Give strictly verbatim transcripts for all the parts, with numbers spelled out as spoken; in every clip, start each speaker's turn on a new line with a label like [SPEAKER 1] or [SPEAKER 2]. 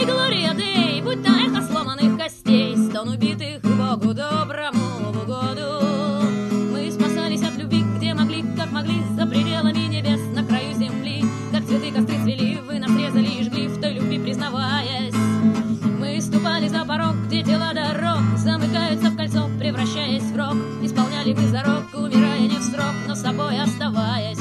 [SPEAKER 1] Эй, Глория Дэй, будь то эхо сломанных костей, стон убитых Богу доброму в угоду. Мы спасались от любви, где могли, как могли, за пределами небес, на краю земли. Как цветы костры цвели, вы нас резали и жгли, в той любви признаваясь. Мы ступали за порог, где тела дорог замыкаются в кольцо, превращаясь в рок. Исполняли мы зарок, умирая не в срок, но собой оставаясь.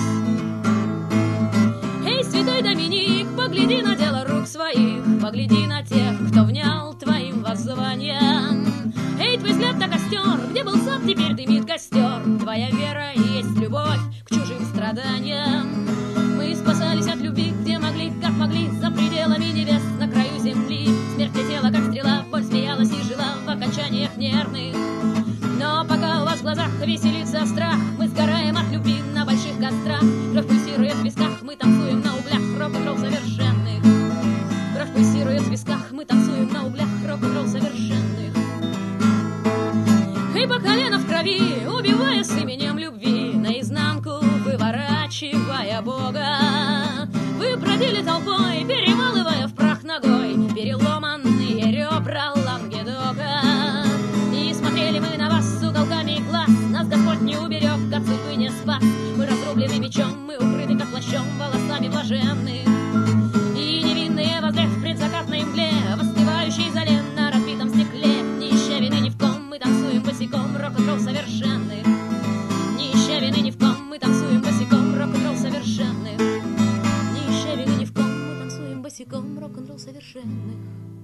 [SPEAKER 1] Эй, святой Доминик, погляди на дело рук своих, погляди на тех, кто внял твоим воззваниям. Эй, твой взгляд на костер, где был сад, теперь дымит костер. Твоя вера и есть любовь к чужим страданиям. Мы спасались от любви, где могли, как могли, за пределами небес, на краю земли. Смерть летела, как стрела, боль смеялась и жила в окончаниях нервных. Но пока у вас в глазах веселится страх, мы сгораем от любви на больших кострах. Кровь пульсирует в висках, мы танцуем на углях рок-н-ролл совершенных. Кровь пульсирует в висках, мы танцуем на углях рок-н-ролл совершенных. И по колено в крови, убивая с именем любви, наизнанку выворачивая Бога. Вы бродили толпой, перемалывая в прах ногой переломанные ребра Лангедока. И смотрели мы на вас с уголками глаз, нас Господь не уберег, от судьбы не спас. Мы разрублены мечом, мы укрыты как плащом волосами блаженных. И невинные возле в предзакатной мгле, воспевающей зале на разбитом стекле, не ища вины ни в ком, мы танцуем босиком рок-н-ролл совершенных. Не ища вины ни в ком, мы танцуем босиком рок-н-ролл совершенных. Не ища вины ни в ком, мы танцуем босиком рок-н-ролл совершенных.